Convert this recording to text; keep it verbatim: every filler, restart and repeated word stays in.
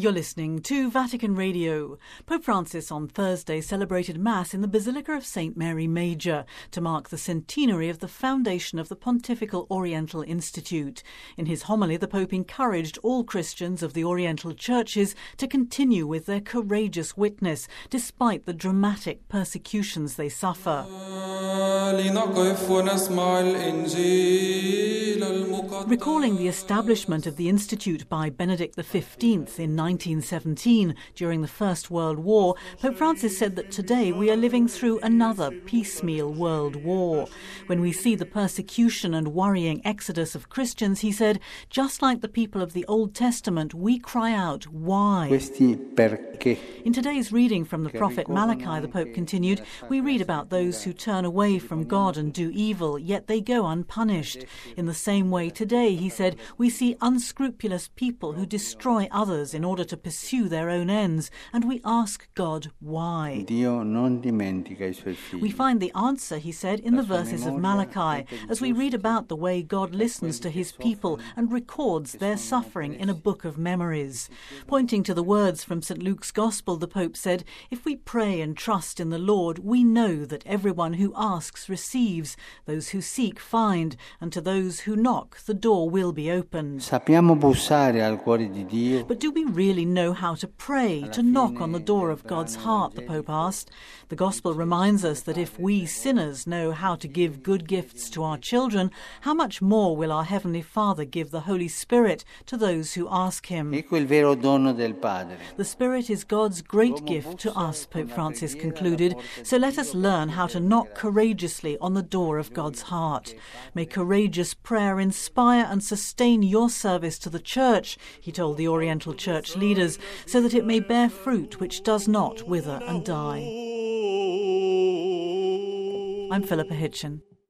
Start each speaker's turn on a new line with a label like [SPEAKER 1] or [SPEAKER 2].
[SPEAKER 1] You're listening to Vatican Radio. Pope Francis on Thursday celebrated Mass in the Basilica of Saint Mary Major to mark the centenary of the foundation of the Pontifical Oriental Institute. In his homily, the Pope encouraged all Christians of the Oriental churches to continue with their courageous witness, despite the dramatic persecutions they suffer. Recalling the establishment of the Institute by Benedict the fifteenth in nineteen seventeen during the First World War, Pope Francis said that today we are living through another piecemeal world war. When we see the persecution and worrying exodus of Christians, he said, just like the people of the Old Testament, we cry out, why? In today's reading from the prophet Malachi, the Pope continued, we read about those who turn away from God and do evil, yet they go unpunished. In the same way today, he said, we see unscrupulous people who destroy others in order to pursue their own ends, and we ask God why. We find the answer, he said, in the verses of Malachi, as we read about the way God listens to his people and records their suffering in a book of memories. Pointing to the words from Saint Luke's Gospel, the Pope said, if we pray and trust in the Lord, we know that everyone who asks receives, those who seek find, and to those who knock the door will be opened. But do we really know how to pray, to knock on the door of God's heart, the Pope asked. The Gospel reminds us that if we sinners know how to give good gifts to our children, how much more will our Heavenly Father give the Holy Spirit to those who ask Him? The Spirit is God's great gift to us, Pope Francis concluded, so let us learn how to knock courageously on the door of God's heart. May courageous prayer inspire and sustain your service to the Church, he told the Oriental Church leaders, so that it may bear fruit which does not wither and die. I'm Philippa Hitchin.